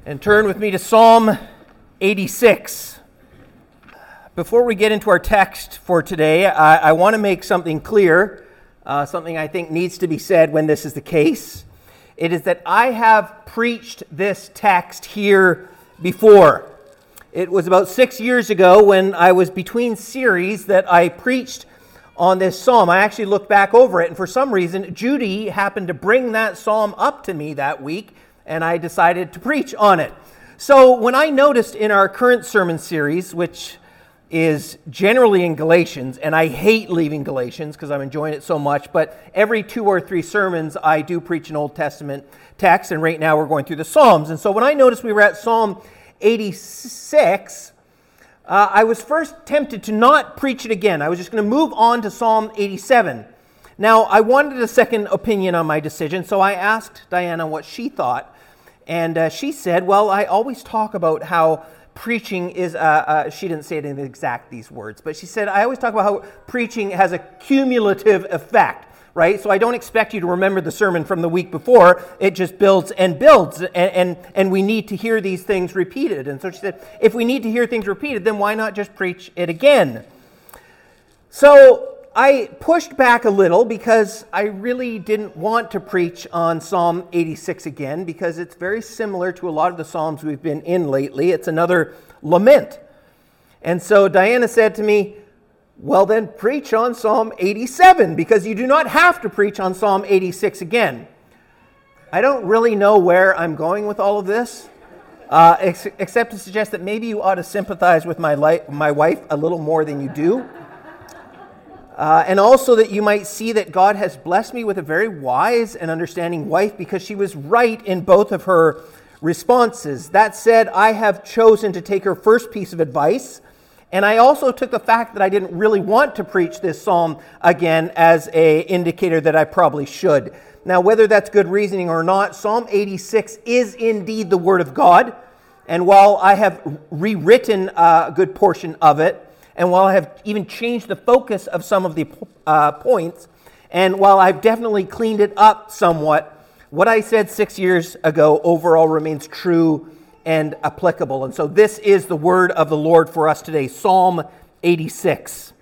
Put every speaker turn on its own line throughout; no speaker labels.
And turn with me to Psalm 86. Before we get into our text for today, I want to make something clear, something I think needs to be said when this is the case. It is that I have preached this text here before. It was about 6 years ago when I was between series that I preached on this psalm. I actually looked back over it, and for some reason, Judy happened to bring that psalm up to me that week, and I decided to preach on it. So when I noticed in our current sermon series, which is generally in Galatians, and I hate leaving Galatians because I'm enjoying it so much, but every 2 or 3 sermons I do preach an Old Testament text, and right now we're going through the Psalms. And so when I noticed we were at Psalm 86, I was first tempted to not preach it again. I was just going to move on to Psalm 87. Now, I wanted a second opinion on my decision, so I asked Diana what she thought. And she said, well, I always talk about how preaching is, she didn't say it in exact these words, but she said, I always talk about how preaching has a cumulative effect, right? So I don't expect you to remember the sermon from the week before. It just builds and builds, and we need to hear these things repeated. And so she said, if we need to hear things repeated, then why not just preach it again? So I pushed back a little because I really didn't want to preach on Psalm 86 again because it's very similar to a lot of the Psalms we've been in lately. It's another lament. And so Diana said to me, well then preach on Psalm 87 because you do not have to preach on Psalm 86 again. I don't really know where I'm going with all of this, except to suggest that maybe you ought to sympathize with my wife a little more than you do. And also that you might see that God has blessed me with a very wise and understanding wife because she was right in both of her responses. That said, I have chosen to take her first piece of advice, and I also took the fact that I didn't really want to preach this psalm again as an indicator that I probably should. Now, whether that's good reasoning or not, Psalm 86 is indeed the Word of God, and while I have rewritten a good portion of it, and while I have even changed the focus of some of the points, and while I've definitely cleaned it up somewhat, what I said 6 years ago overall remains true and applicable. And so this is the word of the Lord for us today, Psalm 86.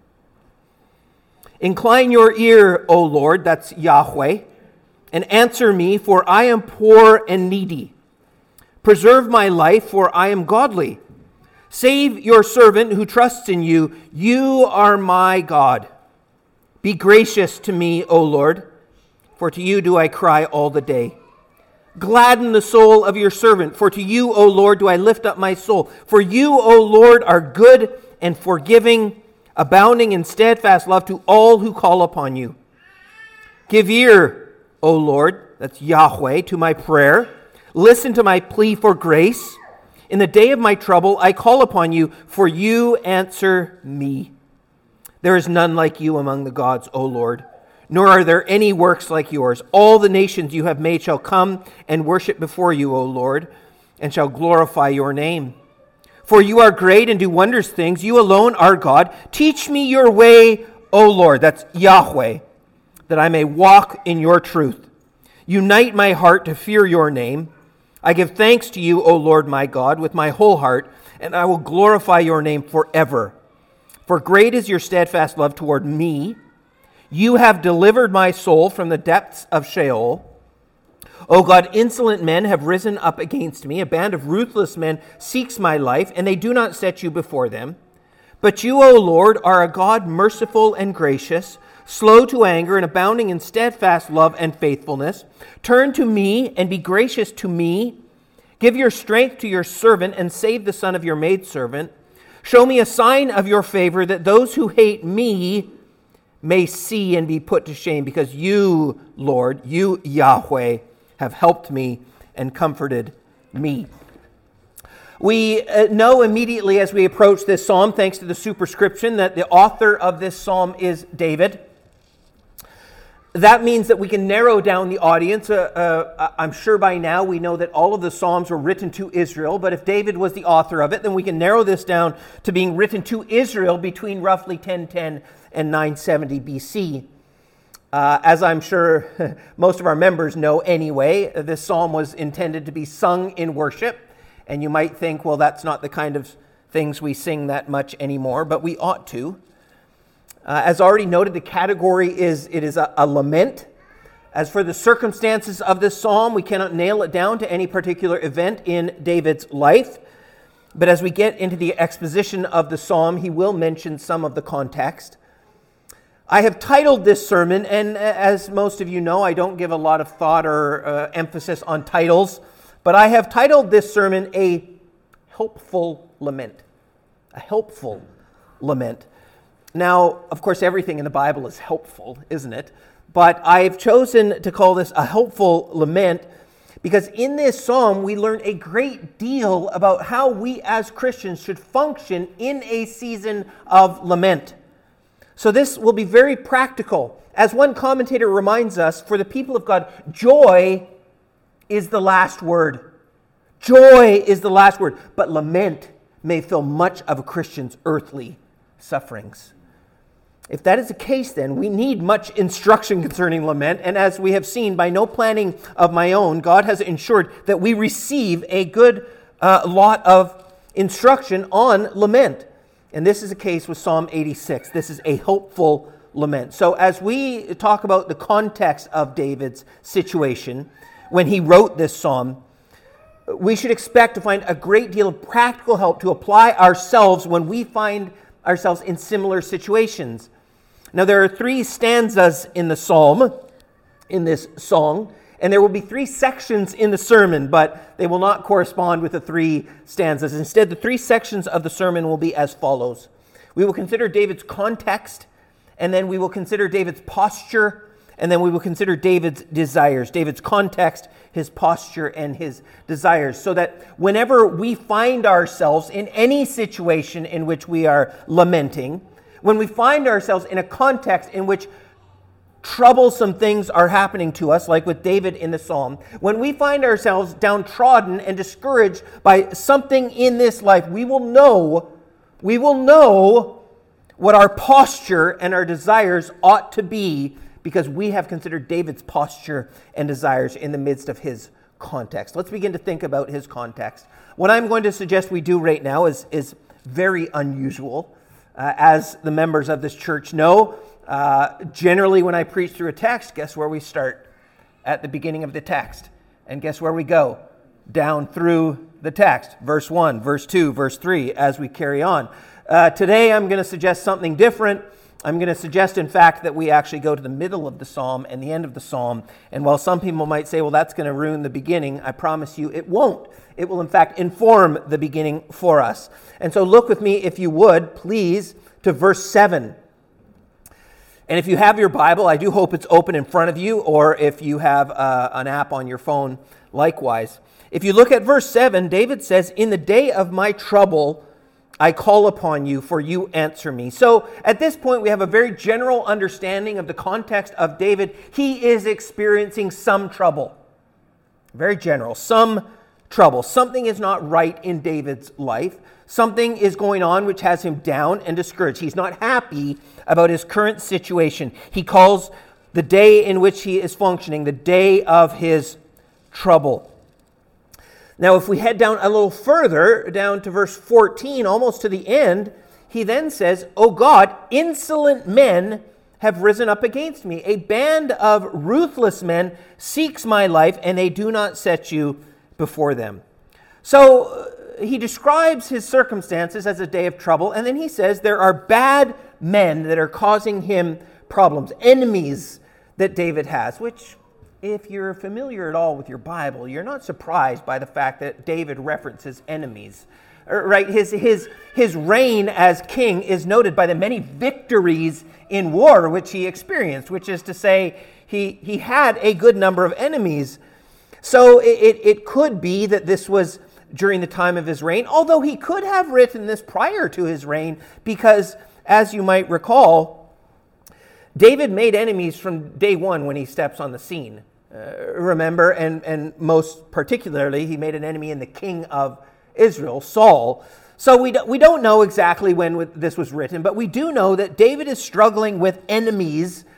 Incline your ear, O Lord, that's Yahweh, and answer me, for I am poor and needy. Preserve my life, for I am godly. Save your servant who trusts in you. You are my God. Be gracious to me, O Lord, for to you do I cry all the day. Gladden the soul of your servant, for to you, O Lord, do I lift up my soul. For you, O Lord, are good and forgiving, abounding in steadfast love to all who call upon you. Give ear, O Lord, that's Yahweh, to my prayer. Listen to my plea for grace. In the day of my trouble, I call upon you, for you answer me. There is none like you among the gods, O Lord, nor are there any works like yours. All the nations you have made shall come and worship before you, O Lord, and shall glorify your name. For you are great and do wondrous things. You alone are God. Teach me your way, O Lord, that's Yahweh, that I may walk in your truth. Unite my heart to fear your name. I give thanks to you, O Lord my God, with my whole heart, and I will glorify your name forever. For great is your steadfast love toward me. You have delivered my soul from the depths of Sheol. O God, insolent men have risen up against me. A band of ruthless men seeks my life, and they do not set you before them. But you, O Lord, are a God merciful and gracious, slow to anger and abounding in steadfast love and faithfulness. Turn to me and be gracious to me. Give your strength to your servant and save the son of your maidservant. Show me a sign of your favor that those who hate me may see and be put to shame, because you, Lord, you, Yahweh, have helped me and comforted me. We know immediately as we approach this psalm, thanks to the superscription, that the author of this psalm is David. That means that we can narrow down the audience. I'm sure by now we know that all of the Psalms were written to Israel, but if David was the author of it, then we can narrow this down to being written to Israel between roughly 1010 and 970 BC. As I'm sure most of our members know anyway, this psalm was intended to be sung in worship. And you might think, well, that's not the kind of things we sing that much anymore, but we ought to. As already noted, the category is a lament. As for the circumstances of this psalm, we cannot nail it down to any particular event in David's life. But as we get into the exposition of the psalm, he will mention some of the context. I have titled this sermon, and as most of you know, I don't give a lot of thought or emphasis on titles, but I have titled this sermon A Helpful Lament. A helpful lament. Now, of course, everything in the Bible is helpful, isn't it? But I've chosen to call this a helpful lament because in this psalm we learn a great deal about how we as Christians should function in a season of lament. So this will be very practical. As one commentator reminds us, for the people of God, joy is the last word. Joy is the last word, but lament may fill much of a Christian's earthly sufferings. If that is the case, then we need much instruction concerning lament, and as we have seen, by no planning of my own, God has ensured that we receive a good lot of instruction on lament. And this is the case with Psalm 86. This is a hopeful lament. So as we talk about the context of David's situation, when he wrote this psalm, we should expect to find a great deal of practical help to apply ourselves when we find ourselves in similar situations. Now there are 3 stanzas in the psalm, in this song, and there will be 3 sections in the sermon, but they will not correspond with the 3 stanzas. Instead, the 3 sections of the sermon will be as follows. We will consider David's context, and then we will consider David's posture, and then we will consider David's desires. David's context, his posture, and his desires. So that whenever we find ourselves in any situation in which we are lamenting, when we find ourselves in a context in which troublesome things are happening to us, like with David in the psalm, when we find ourselves downtrodden and discouraged by something in this life, we will know what our posture and our desires ought to be because we have considered David's posture and desires in the midst of his context. Let's begin to think about his context. What I'm going to suggest we do right now is very unusual. As the members of this church know, generally when I preach through a text, guess where we start? At the beginning of the text. And guess where we go? Down through the text. Verse 1, verse 2, verse 3, as we carry on. Today I'm going to suggest something different. I'm going to suggest, in fact, that we actually go to the middle of the psalm and the end of the psalm. And while some people might say, well, that's going to ruin the beginning, I promise you it won't. It will, in fact, inform the beginning for us. And so look with me, if you would, please, to verse 7. And if you have your Bible, I do hope it's open in front of you, or if you have an app on your phone, likewise. If you look at verse 7, David says, "In the day of my trouble, I call upon you, for you answer me." So at this point, we have a very general understanding of the context of David. He is experiencing some trouble. Very general, some trouble. Something is not right in David's life. Something is going on which has him down and discouraged. He's not happy about his current situation. He calls the day in which he is functioning the day of his trouble. Now, if we head down a little further, down to verse 14, almost to the end, he then says, "O God, insolent men have risen up against me. A band of ruthless men seeks my life, and they do not set you before them." So he describes his circumstances as a day of trouble, and then he says there are bad men that are causing him problems, enemies that David has, which, if you're familiar at all with your Bible, you're not surprised by the fact that David references enemies. Right? His reign as king is noted by the many victories in war which he experienced, which is to say he had a good number of enemies. So it could be that this was during the time of his reign, although he could have written this prior to his reign, because, as you might recall, David made enemies from day one when he steps on the scene. Remember, and most particularly, he made an enemy in the king of Israel, Saul. So we don't know exactly when this was written, but we do know that David is struggling with enemies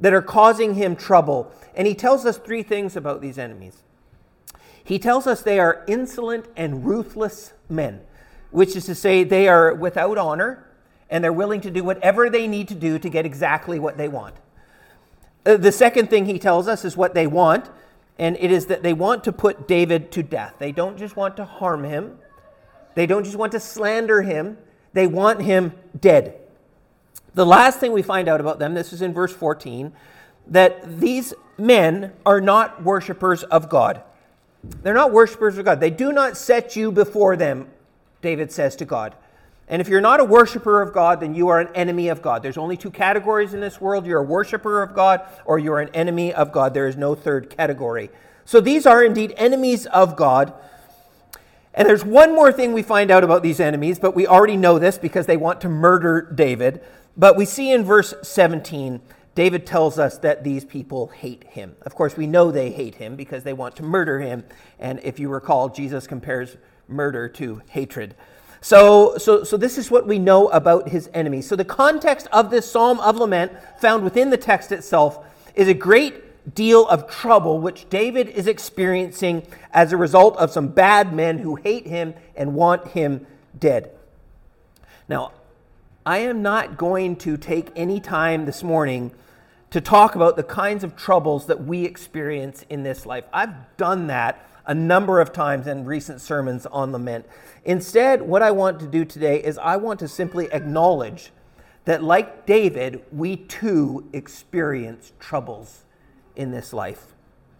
that are causing him trouble. And he tells us three things about these enemies. He tells us they are insolent and ruthless men, which is to say they are without honor, and they're willing to do whatever they need to do to get exactly what they want. The second thing he tells us is what they want, and it is that they want to put David to death. They don't just want to harm him. They don't just want to slander him. They want him dead. The last thing we find out about them, this is in verse 14, that these men are not worshipers of God. They're not worshipers of God. They do not set you before them, David says to God. And if you're not a worshiper of God, then you are an enemy of God. There's only two categories in this world. You're a worshiper of God or you're an enemy of God. There is no third category. So these are indeed enemies of God. And there's one more thing we find out about these enemies, but we already know this because they want to murder David. But we see in verse 17, David tells us that these people hate him. Of course, we know they hate him because they want to murder him. And if you recall, Jesus compares murder to hatred. So this is what we know about his enemies. So the context of this Psalm of Lament found within the text itself is a great deal of trouble which David is experiencing as a result of some bad men who hate him and want him dead. Now, I am not going to take any time this morning to talk about the kinds of troubles that we experience in this life. I've done that a number of times in recent sermons on lament. Instead, what I want to do today is I want to simply acknowledge that, like David, we too experience troubles in this life.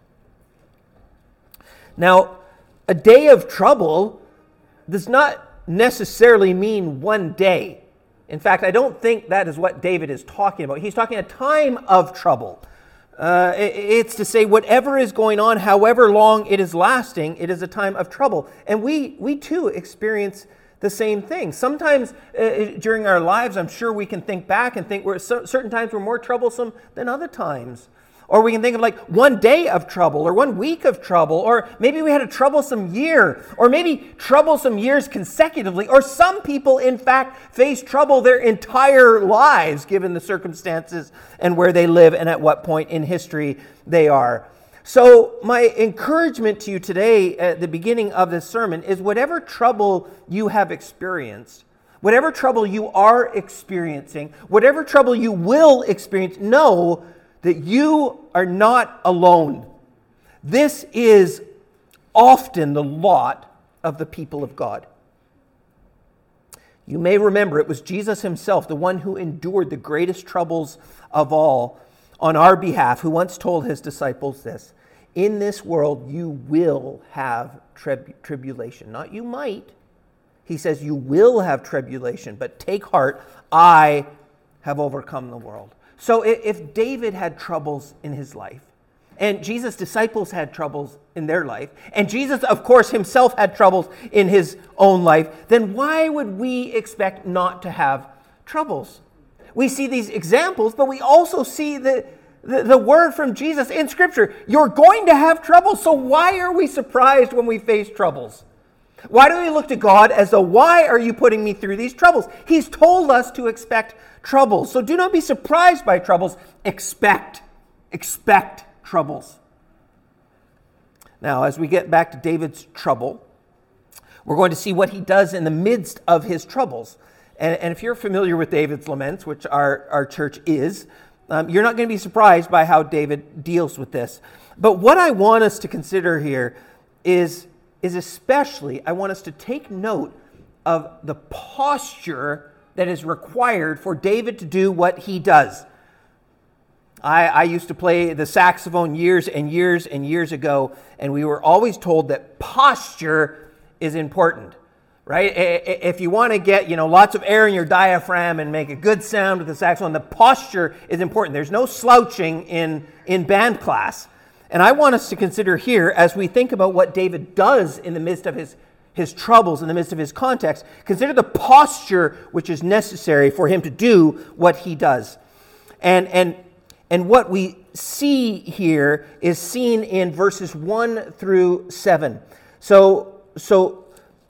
Now, a day of trouble does not necessarily mean one day. In fact, I don't think that is what David is talking about. He's talking a time of trouble. It's to say whatever is going on, however long it is lasting, it is a time of trouble. And we too experience the same thing. Sometimes during our lives, I'm sure we can think back and think certain times we're more troublesome than other times. Or we can think of like one day of trouble or 1 week of trouble, or maybe we had a troublesome year, or maybe troublesome years consecutively, or some people in fact face trouble their entire lives given the circumstances and where they live and at what point in history they are. So my encouragement to you today at the beginning of this sermon is whatever trouble you have experienced, whatever trouble you are experiencing, whatever trouble you will experience, know that you are not alone. This is often the lot of the people of God. You may remember it was Jesus himself, the one who endured the greatest troubles of all on our behalf, who once told his disciples this: in this world you will have tribulation. Not you might. He says you will have tribulation, but take heart, I have overcome the world. So if David had troubles in his life, and Jesus' disciples had troubles in their life, and Jesus, of course, himself had troubles in his own life, then why would we expect not to have troubles? We see these examples, but we also see the word from Jesus in Scripture. You're going to have trouble, so why are we surprised when we face troubles? Why do we look to God as though, why are you putting me through these troubles? He's told us to expect troubles. So do not be surprised by troubles. Expect troubles. Now, as we get back to David's trouble, we're going to see what he does in the midst of his troubles. And if you're familiar with David's laments, which our church is, you're not going to be surprised by how David deals with this. But what I want us to consider here is especially, I want us to take note of the posture that is required for David to do what he does. I used to play the saxophone years and years and years ago, and we were always told that posture is important, right? If you want to get, lots of air in your diaphragm and make a good sound with the saxophone, the posture is important. There's no slouching in band class. And I want us to consider here, as we think about what David does in the midst of his troubles, in the midst of his context, consider the posture which is necessary for him to do what he does. And what we see here is seen in verses 1 through 7. So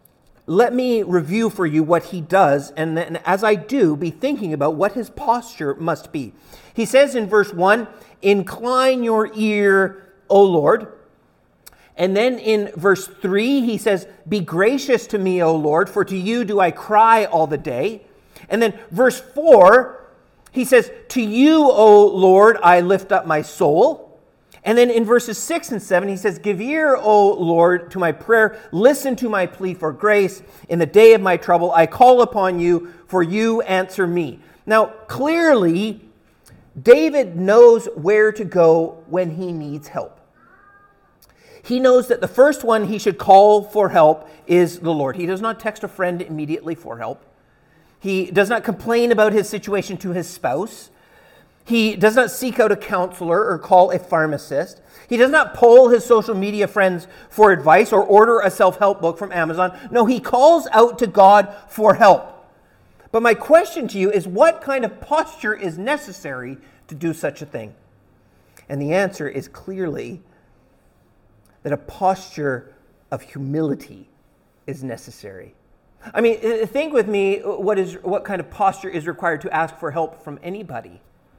let me review for you what he does, and then as I do, be thinking about what his posture must be. He says in verse 1, "Incline your ear, O Lord." And then in verse 3, he says, "Be gracious to me, O Lord, for to you do I cry all the day." And then verse 4, he says, "To you, O Lord, I lift up my soul." And then in verses 6 and 7, he says, "Give ear, O Lord, to my prayer. Listen to my plea for grace. In the day of my trouble, I call upon you, for you answer me." Now, clearly, David knows where to go when he needs help. He knows that the first one he should call for help is the Lord. He does not text a friend immediately for help. He does not complain about his situation to his spouse. He does not seek out a counselor or call a pharmacist. He does not poll his social media friends for advice or order a self-help book from Amazon. No, he calls out to God for help. But my question to you is, what kind of posture is necessary to do such a thing? And the answer is clearly that a posture of humility is necessary. I mean, think with me what kind of posture is required to ask for help from anybody.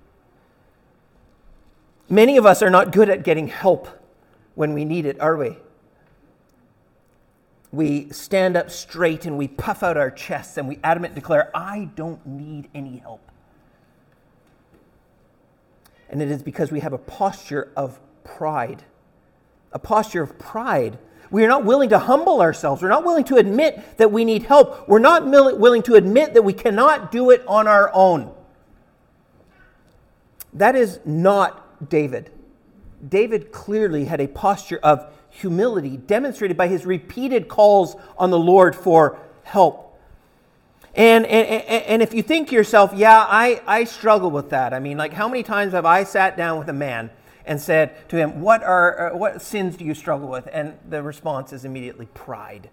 Many of us are not good at getting help when we need it, are we? We stand up straight and we puff out our chests and we adamantly declare, "I don't need any help." And it is because we have a posture of pride. A posture of pride. We are not willing to humble ourselves. We're not willing to admit that we need help. We're not willing to admit that we cannot do it on our own. That is not David. David clearly had a posture of humility demonstrated by his repeated calls on the Lord for help. And if you think to yourself, yeah, I struggle with that. I mean, like, how many times have I sat down with a man and said to him, what sins do you struggle with? And the response is immediately pride.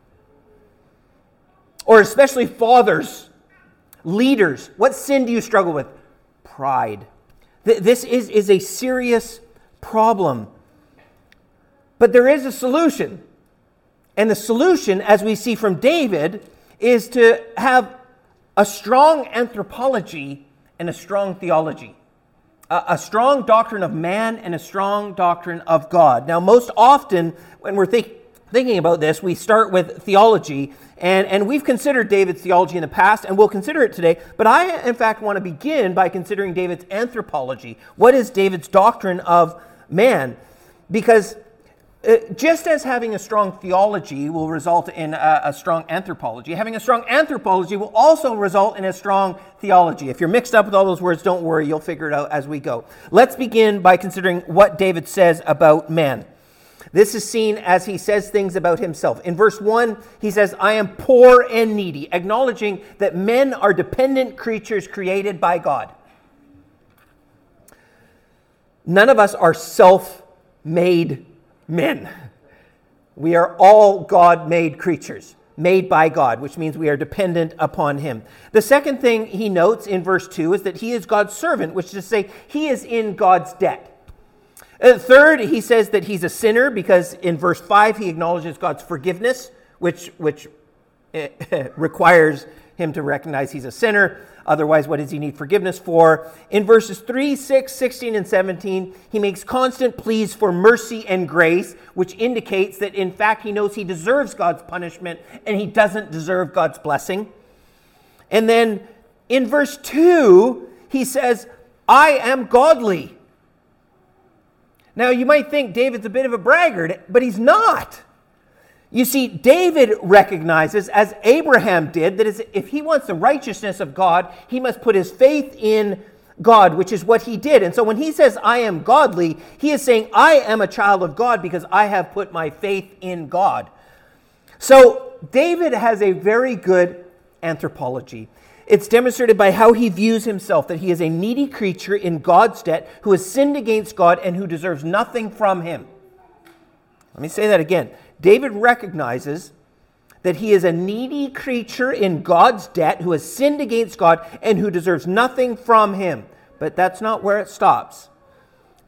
Or especially fathers, leaders, what sin do you struggle with? Pride. This is a serious problem. But there is a solution. And the solution, as we see from David, is to have a strong anthropology and a strong theology. A strong doctrine of man and a strong doctrine of God. Now, most often, when we're thinking about this, we start with theology, and we've considered David's theology in the past, and we'll consider it today, but I, in fact, want to begin by considering David's anthropology. What is David's doctrine of man? Because just as having a strong theology will result in a strong anthropology, having a strong anthropology will also result in a strong theology. If you're mixed up with all those words, don't worry, you'll figure it out as we go. Let's begin by considering what David says about man. This is seen as he says things about himself. In verse 1, he says, "I am poor and needy," acknowledging that men are dependent creatures created by God. None of us are self-made men. We are all God-made creatures, made by God, which means we are dependent upon him. The second thing he notes in verse 2 is that he is God's servant, which is to say he is in God's debt. Third, he says that he's a sinner because in verse 5 he acknowledges God's forgiveness, which requires him to recognize he's a sinner. Otherwise, what does he need forgiveness for? In verses 3, 6, 16, and 17, he makes constant pleas for mercy and grace, which indicates that, in fact, he knows he deserves God's punishment and he doesn't deserve God's blessing. And then in verse 2, he says, "I am godly." Now, you might think David's a bit of a braggart, but he's not. You see, David recognizes, as Abraham did, that if he wants the righteousness of God, he must put his faith in God, which is what he did. And so when he says, "I am godly," he is saying, I am a child of God because I have put my faith in God. So David has a very good anthropology. It's demonstrated by how he views himself, that he is a needy creature in God's debt who has sinned against God and who deserves nothing from him. Let me say that again. David recognizes that he is a needy creature in God's debt who has sinned against God and who deserves nothing from him. But that's not where it stops.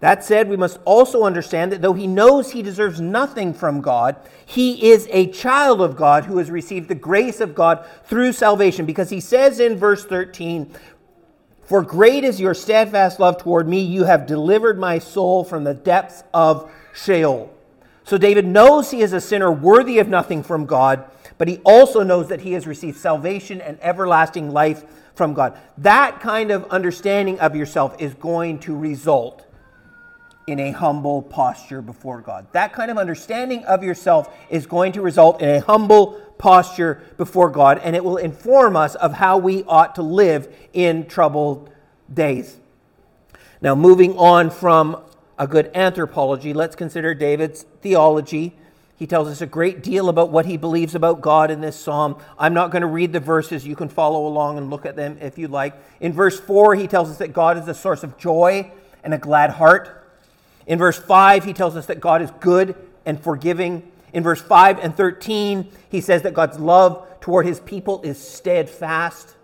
That said, we must also understand that though he knows he deserves nothing from God, he is a child of God who has received the grace of God through salvation. Because he says in verse 13, "For great is your steadfast love toward me. You have delivered my soul from the depths of Sheol." So David knows he is a sinner worthy of nothing from God, but he also knows that he has received salvation and everlasting life from God. That kind of understanding of yourself is going to result in a humble posture before God. That kind of understanding of yourself is going to result in a humble posture before God, and it will inform us of how we ought to live in troubled days. Now, moving on from a good anthropology, let's consider David's theology. He tells us a great deal about what he believes about God in this psalm. I'm not going to read the verses. You can follow along and look at them if you like. In verse 4, he tells us that God is the source of joy and a glad heart. In verse 5, he tells us that God is good and forgiving. In verse 5 and 13, he says that God's love toward his people is steadfast.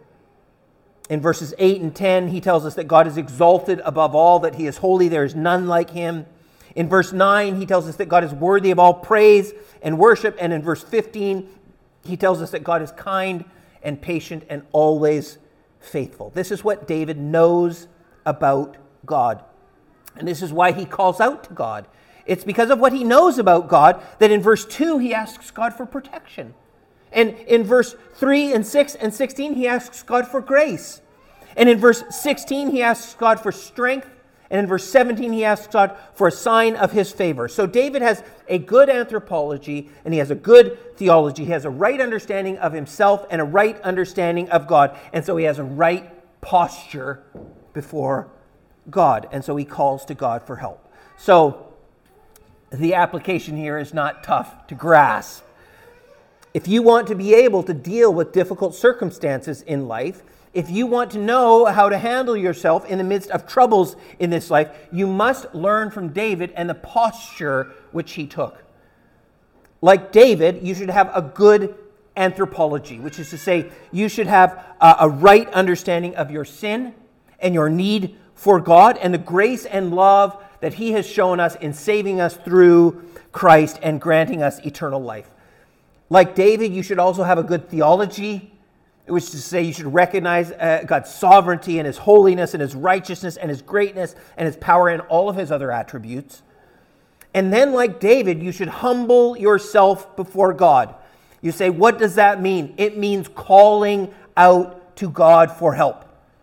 In verses 8 and 10, he tells us that God is exalted above all, that he is holy, there is none like him. In verse 9, he tells us that God is worthy of all praise and worship. And in verse 15, he tells us that God is kind and patient and always faithful. This is what David knows about God. And this is why he calls out to God. It's because of what he knows about God that in verse 2 he asks God for protection. And in verse 3 and 6 and 16 he asks God for grace. And in verse 16 he asks God for strength. And in verse 17 he asks God for a sign of his favor. So David has a good anthropology and he has a good theology. He has a right understanding of himself and a right understanding of God. And so he has a right posture before God, and so he calls to God for help. So the application here is not tough to grasp. If you want to be able to deal with difficult circumstances in life, if you want to know how to handle yourself in the midst of troubles in this life, you must learn from David and the posture which he took. Like David, you should have a good anthropology, which is to say, you should have a right understanding of your sin and your need for God and the grace and love that he has shown us in saving us through Christ and granting us eternal life. Like David, you should also have a good theology, which is to say you should recognize God's sovereignty and his holiness and his righteousness and his greatness and his power and all of his other attributes. And then like David, you should humble yourself before God. You say, what does that mean? It means calling out to God for help.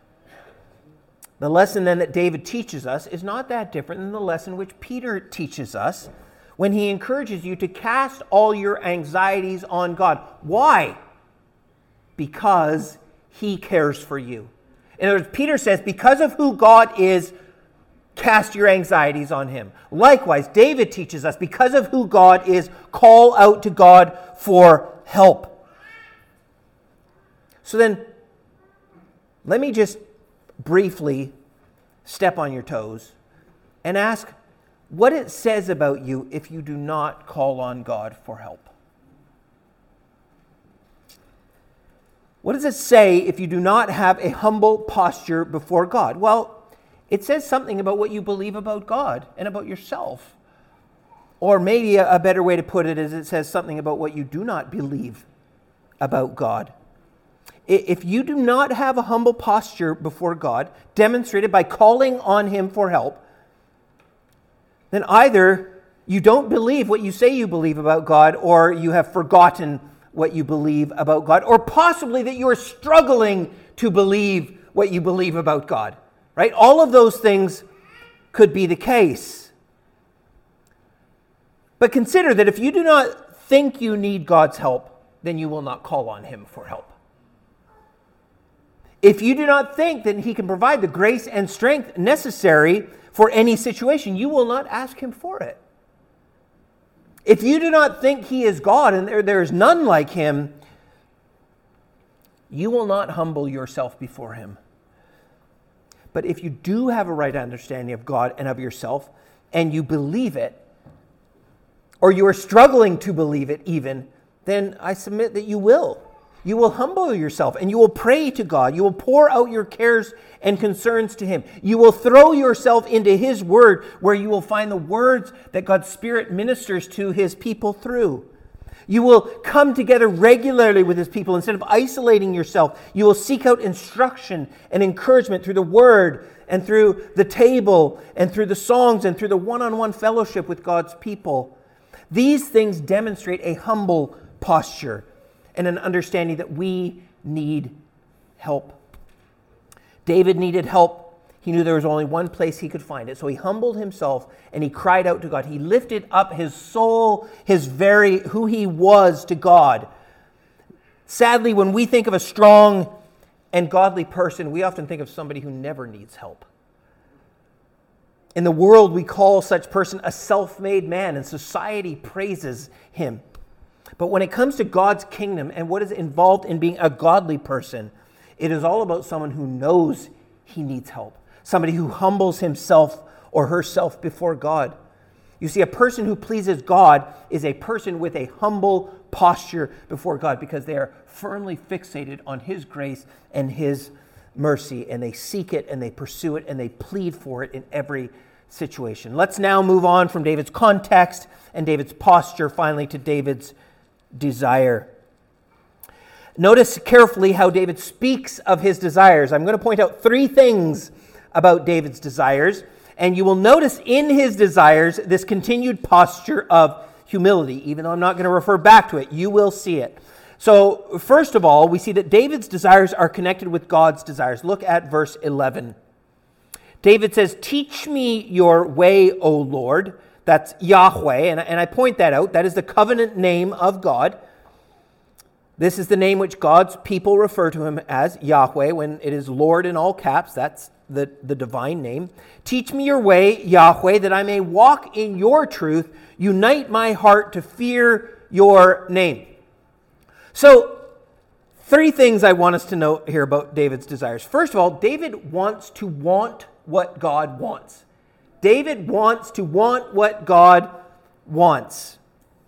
The lesson then that David teaches us is not that different than the lesson which Peter teaches us when he encourages you to cast all your anxieties on God. Why? Because he cares for you. In other words, Peter says, because of who God is, cast your anxieties on him. Likewise, David teaches us, because of who God is, call out to God for help. So then, let me just briefly step on your toes and ask what it says about you if you do not call on God for help. What does it say if you do not have a humble posture before God? Well, it says something about what you believe about God and about yourself. Or maybe a better way to put it is it says something about what you do not believe about God. If you do not have a humble posture before God, demonstrated by calling on him for help, then either you don't believe what you say you believe about God, or you have forgotten what you believe about God, or possibly that you are struggling to believe what you believe about God, right? All of those things could be the case. But consider that if you do not think you need God's help, then you will not call on him for help. If you do not think that he can provide the grace and strength necessary for any situation, you will not ask him for it. If you do not think he is God and there is none like him, you will not humble yourself before him. But if you do have a right understanding of God and of yourself, and you believe it, or you are struggling to believe it even, then I submit that you will. You will humble yourself and you will pray to God. You will pour out your cares and concerns to Him. You will throw yourself into His Word, where you will find the words that God's Spirit ministers to His people through. You will come together regularly with His people. Instead of isolating yourself, you will seek out instruction and encouragement through the Word and through the table and through the songs and through the one-on-one fellowship with God's people. These things demonstrate a humble posture and an understanding that we need help. David needed help. He knew there was only one place he could find it. So he humbled himself and he cried out to God. He lifted up his soul, who he was, to God. Sadly, when we think of a strong and godly person, we often think of somebody who never needs help. In the world, we call such person a self-made man, and society praises him. But when it comes to God's kingdom and what is involved in being a godly person, it is all about someone who knows he needs help. Somebody who humbles himself or herself before God. You see, a person who pleases God is a person with a humble posture before God, because they are firmly fixated on His grace and His mercy, and they seek it and they pursue it and they plead for it in every situation. Let's now move on from David's context and David's posture finally to David's desire. Notice carefully how David speaks of his desires. I'm going to point out 3 things about David's desires, and you will notice in his desires this continued posture of humility. Even though I'm not going to refer back to it, you will see it. So, first of all, we see that David's desires are connected with God's desires. Look at verse 11. David says, "Teach me your way, O Lord." That's Yahweh, and I point that out. That is the covenant name of God. This is the name which God's people refer to Him as, Yahweh. When it is Lord in all caps, that's the divine name. "Teach me your way, Yahweh, that I may walk in your truth. Unite my heart to fear your name." So, 3 things I want us to note here about David's desires. First of all, David wants to want what God wants. David wants to want what God wants.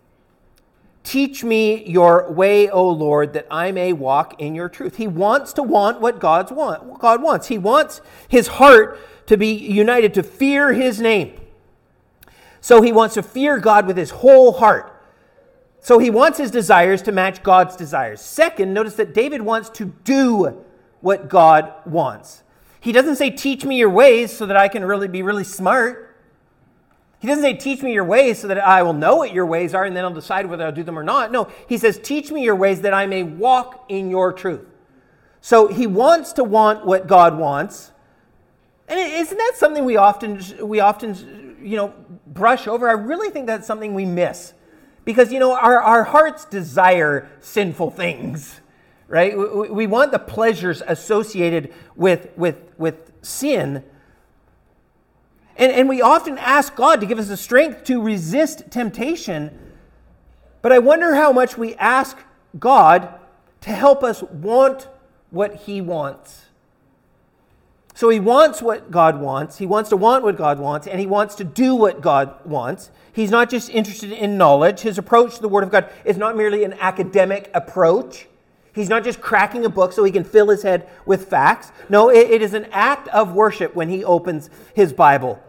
"Teach me your way, O Lord, that I may walk in your truth." He wants to want what God wants. He wants his heart to be united to fear His name. So he wants to fear God with his whole heart. So he wants his desires to match God's desires. Second, notice that David wants to do what God wants. He doesn't say, "Teach me your ways so that I can be really smart." He doesn't say, "Teach me your ways so that I will know what your ways are and then I'll decide whether I'll do them or not." No, he says, "Teach me your ways that I may walk in your truth." So he wants to want what God wants. And isn't that something we often brush over? I really think that's something we miss. Because, our hearts desire sinful things, right? We want the pleasures associated with sin. And we often ask God to give us the strength to resist temptation. But I wonder how much we ask God to help us want what He wants. So He wants what God wants. He wants to want what God wants. And He wants to do what God wants. He's not just interested in knowledge. His approach to the Word of God is not merely an academic approach. He's not just cracking a book so he can fill his head with facts. No, it is an act of worship when he opens his Bible.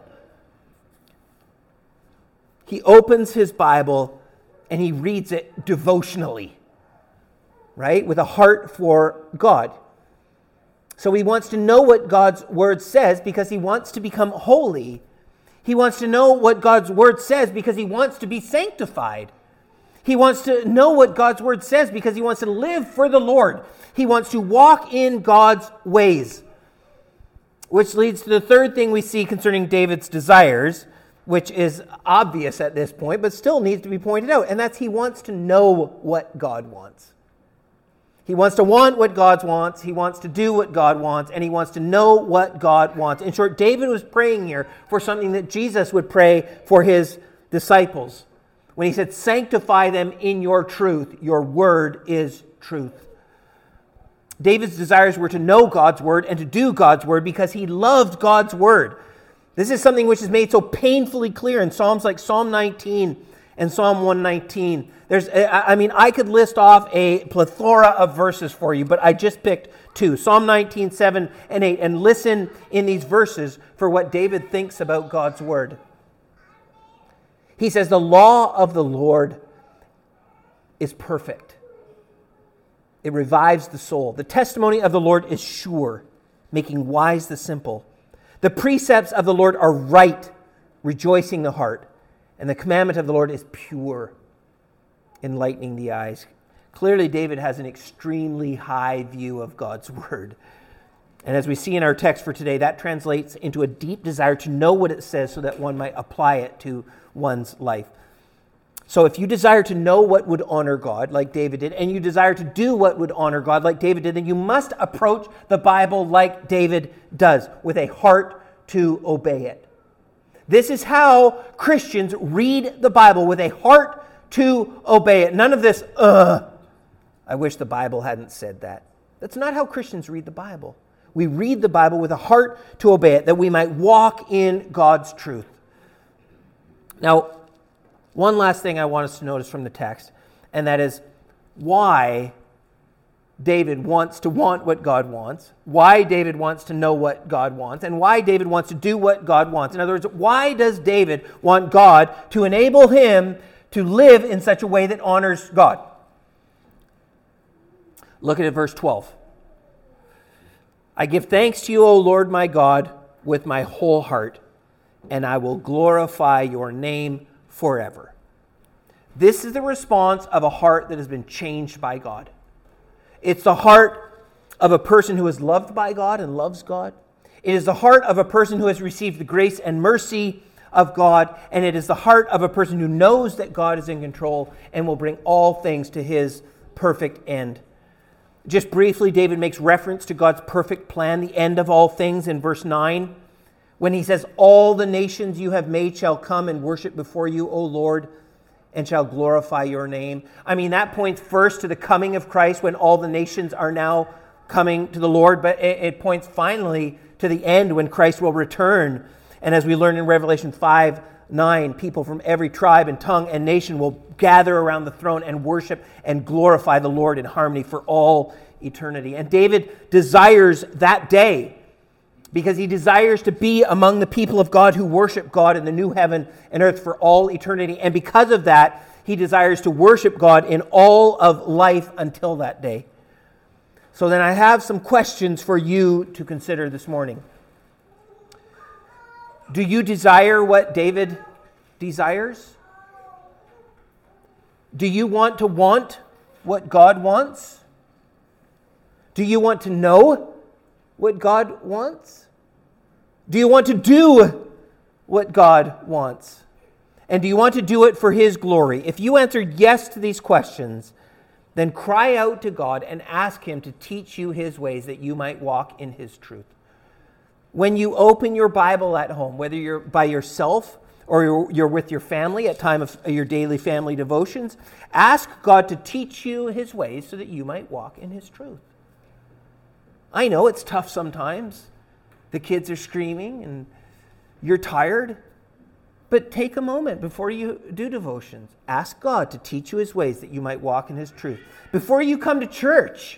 He opens his Bible and he reads it devotionally, right? With a heart for God. So he wants to know what God's Word says because he wants to become holy. He wants to know what God's Word says because he wants to be sanctified. He wants to know what God's Word says because he wants to live for the Lord. He wants to walk in God's ways. Which leads to the third thing we see concerning David's desires, which is obvious at this point, but still needs to be pointed out, and that's he wants to know what God wants. He wants to want what God wants, he wants to do what God wants, and he wants to know what God wants. In short, David was praying here for something that Jesus would pray for his disciples. When he said, "Sanctify them in your truth, your word is truth." David's desires were to know God's word and to do God's word because he loved God's word. This is something which is made so painfully clear in Psalms like Psalm 19 and Psalm 119. I could list off a plethora of verses for you, but I just picked two. Psalm 19, 7 and 8. And listen in these verses for what David thinks about God's word. He says, the law of the Lord is perfect. It revives the soul. The testimony of the Lord is sure, making wise the simple. The precepts of the Lord are right, rejoicing the heart. And the commandment of the Lord is pure, enlightening the eyes. Clearly, David has an extremely high view of God's word. And as we see in our text for today, that translates into a deep desire to know what it says so that one might apply it to one's life. So if you desire to know what would honor God, like David did, and you desire to do what would honor God, like David did, then you must approach the Bible like David does, with a heart to obey it. This is how Christians read the Bible, with a heart to obey it. None of this, I wish the Bible hadn't said that. That's not how Christians read the Bible. We read the Bible with a heart to obey it, that we might walk in God's truth. Now, one last thing I want us to notice from the text, and that is why David wants to want what God wants, why David wants to know what God wants, and why David wants to do what God wants. In other words, why does David want God to enable him to live in such a way that honors God? Look at it, verse 12. I give thanks to you, O Lord my God, with my whole heart, and I will glorify your name forever. This is the response of a heart that has been changed by God. It's the heart of a person who is loved by God and loves God. It is the heart of a person who has received the grace and mercy of God. And it is the heart of a person who knows that God is in control and will bring all things to his perfect end. Just briefly, David makes reference to God's perfect plan, the end of all things, in verse 9, when he says, all the nations you have made shall come and worship before you, O Lord, and shall glorify your name. I mean, that points first to the coming of Christ when all the nations are now coming to the Lord, but it points finally to the end when Christ will return. And as we learn in Revelation 5:9, people from every tribe and tongue and nation will gather around the throne and worship and glorify the Lord in harmony for all eternity. And David desires that day, because he desires to be among the people of God who worship God in the new heaven and earth for all eternity. And because of that, he desires to worship God in all of life until that day. So then I have some questions for you to consider this morning. Do you desire what David desires? Do you want what God wants? Do you want to know what God wants? Do you want to do what God wants? And do you want to do it for his glory? If you answer yes to these questions, then cry out to God and ask him to teach you his ways that you might walk in his truth. When you open your Bible at home, whether you're by yourself or you're with your family at time of your daily family devotions, ask God to teach you his ways so that you might walk in his truth. I know it's tough sometimes. The kids are screaming and you're tired. But take a moment before you do devotions. Ask God to teach you his ways that you might walk in his truth. Before you come to church,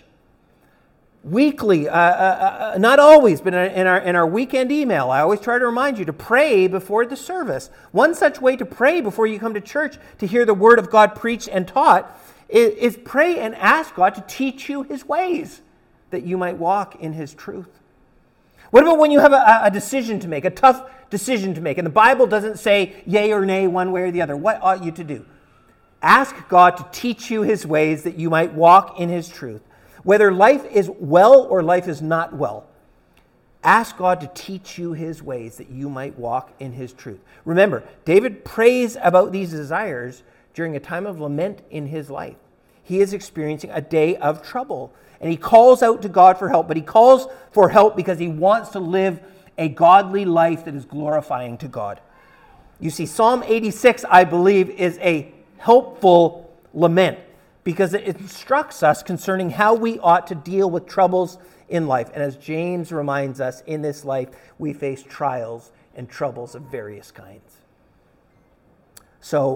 weekly, not always, but in our weekend email, I always try to remind you to pray before the service. One such way to pray before you come to church to hear the word of God preached and taught is pray and ask God to teach you his ways that you might walk in his truth. What about when you have a decision to make, a tough decision to make, and the Bible doesn't say yay or nay one way or the other? What ought you to do? Ask God to teach you his ways that you might walk in his truth. Whether life is well or life is not well, ask God to teach you his ways that you might walk in his truth. Remember, David prays about these desires during a time of lament in his life. He is experiencing a day of trouble. And he calls out to God for help, but he calls for help because he wants to live a godly life that is glorifying to God. You see, Psalm 86, I believe, is a helpful lament because it instructs us concerning how we ought to deal with troubles in life. And as James reminds us, in this life, we face trials and troubles of various kinds. So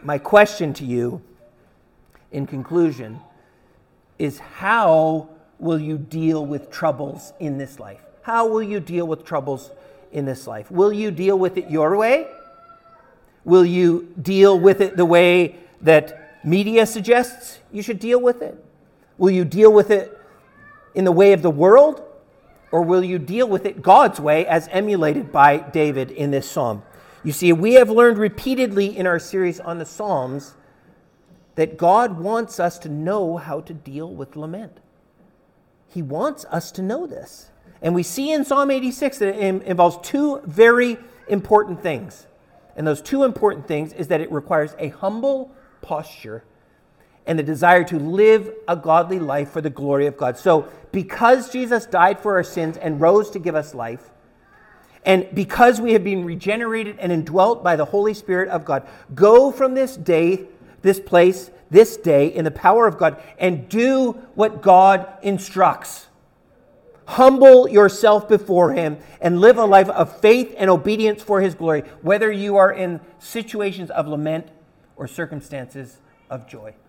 my question to you in conclusion is, how will you deal with troubles in this life? How will you deal with troubles in this life? Will you deal with it your way? Will you deal with it the way that media suggests you should deal with it? Will you deal with it in the way of the world? Or will you deal with it God's way, as emulated by David in this psalm? You see, we have learned repeatedly in our series on the Psalms that God wants us to know how to deal with lament. He wants us to know this. And we see in Psalm 86 that it involves two very important things. And those two important things is that it requires a humble posture and the desire to live a godly life for the glory of God. So because Jesus died for our sins and rose to give us life, and because we have been regenerated and indwelt by the Holy Spirit of God, go from this day, this place, this day in the power of God and do what God instructs. Humble yourself before Him and live a life of faith and obedience for His glory, whether you are in situations of lament or circumstances of joy.